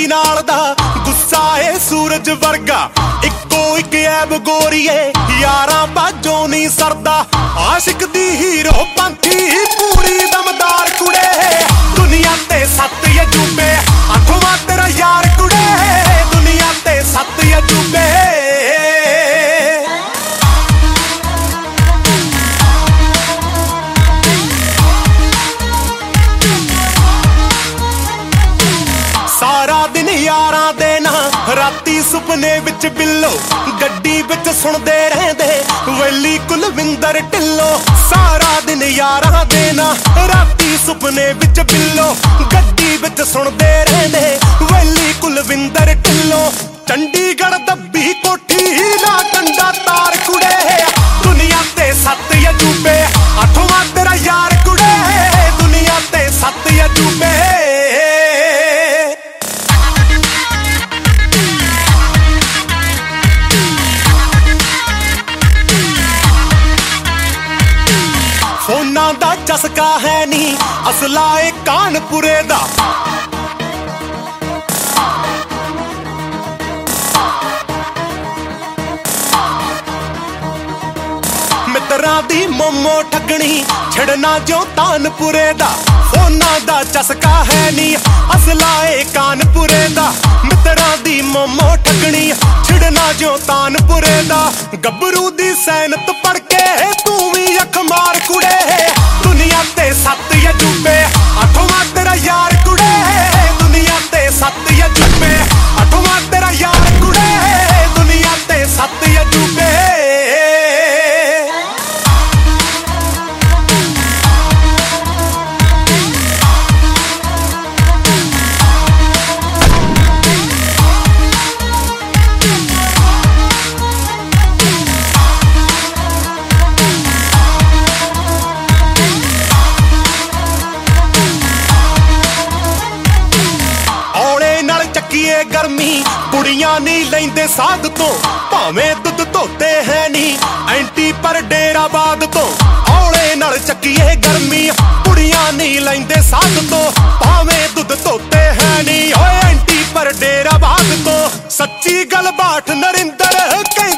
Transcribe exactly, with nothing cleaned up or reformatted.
ਚਾਂਦੀ ਨਾਲ ਦਾ ਗੁੱਸਾ ਏ ਸੂਰਜ ਵਰਗਾ ਇੱਕੋ ਇੱਕ ਐਬ ਗੋਰੀਏ ਯਾਰਾਂ ਬਾਝੋਂ ਨਹੀਂ ਸਰਦਾ ਆਸ਼ਿਕ ਦੀ ਹੀਰੋ ਪੰਥੀ ਪੂਰੀ ਦਮਦਾਰ ਕੁੜੇ ਦੁਨੀਆ ਤੇ ਸੱਤ ਅਜੂਬੇ ਅੱਠਵਾਂ ਤੇਰਾ ਯਾਰ ਕੁੜੇ ਦੁਨੀਆ ਤੇ ਸੱਤ ਅਜੂਬੇ ਸਾਰਾ ਦਿਨ ਯਾਰਾਂ ਦੇ ਨਾ ਰਾਤੀ ਸੁਪਨੇ ਵਿੱਚ ਬਿੱਲੋ ਗੱਡੀ ਵਿੱਚ ਸੁਣਦੇ ਰਹਿੰਦੇ ਵੈਲੀ ਕੁਲਵਿੰਦਰ ਢਿੱਲੋਂ ਸਾਰਾ ਦਿਨ ਯਾਰਾਂ ਦੇ ਨਾ ਰਾਤੀ ਸੁਪਨੇ ਵਿੱਚ ਬਿੱਲੋ ਗੱਡੀ ਵਿੱਚ ਸੁਣਦੇ ਰਹਿੰਦੇ ਵੈਲੀ ਕੁਲਵਿੰਦਰ ਢਿੱਲੋਂ ਚੰਡੀਗੜ੍ਹ ਦੱਬੀ ਕੋਠੀ ਨਾ ਕੰਡਾ ਤਾਰ ਕੁੜੇ ਦੁਨੀਆ ਤੇ ਸੱਤ ਅਜੂਬੇ ਅੱਠਵਾਂ ਤੇਰਾ ਯਾਰ ਕੁੜੇ ਦੁਨੀਆ ਤੇ ਸੱਤ ਅਜੂਬੇ ਫੋਨਾਂ ਦਾ ਚਸਕਾ ਹੈ ਨੀ ਅਸਲਾ ਏ ਕਾਨਪੁਰੇ ਦਾ ਮਿੱਤਰਾਂ ਦੀ ਮੋਮੋ ਠੱਗਣੀ ਛੜਨਾ ਜੋ ਤਾਨਪੁਰੇ ਦਾ ਫੋਨਾਂ ਦਾ ਚਸਕਾ ਹੈ ਨੀ ਅਸਲਾ ਏ ਕਾਨਪੁਰੇ ਦਾ ਮਿੱਤਰਾਂ ਦੀ ਮੋਮੋ ਠੱਗਣੀ ਛੜਨਾ ਜੋ ਤਾਨਪੁਰੇ ਦਾ ਗੱਭਰੂ ਦੀ ਸੈਨਤ ਪੜ ਕੇ ਤੂੰ ਵੀ ਅੱਖ ਮਾਰ ਕੁੜੇ ਦੁਨੀਆ ਤੇ ਸੱਤ ਅਜੂਬੇ ਅੱਠਵਾਂ ਤੇਰਾ ਯਾਰ ਕੁੜੇ ਦੁਨੀਆ ਤੇ ਸੱਤ ਅਜੂਬੇ ਅੱਠਵਾਂ ਤੇਰਾ ਯਾਰ ਕੁੜੇ ਦੁਨੀਆ ਤੇ ਸੱਤ ਅਜੂਬੇ ਗਰਮੀ ਕੁੜੀਆਂ ਨਹੀਂ ਲੈਂਦੇ ਸਾਧ ਤੋਂ ਭਾਵੇਂ ਦੁੱਧ ਧੋਤੇ ਹੈ ਨੀ ਐਂਟੀ ਪਰ ਡੇਰਾਬਾਦ ਤੋਂ ਔਲੇ ਨਾਲ ਚੱਕੀਏ ਗਰਮੀ ਕੁੜੀਆਂ ਨਹੀਂ ਲੈਂਦੇ ਸਾਧ ਤੋਂ ਭਾਵੇਂ ਦੁੱਧ ਧੋਤੇ ਹੈ ਨੀ ਓਏ ਐਂਟੀ ਪਰ ਡੇਰਾਬਾਦ ਤੋਂ ਸੱਚੀ ਗੱਲ ਬਾਠ ਨਰਿੰਦਰ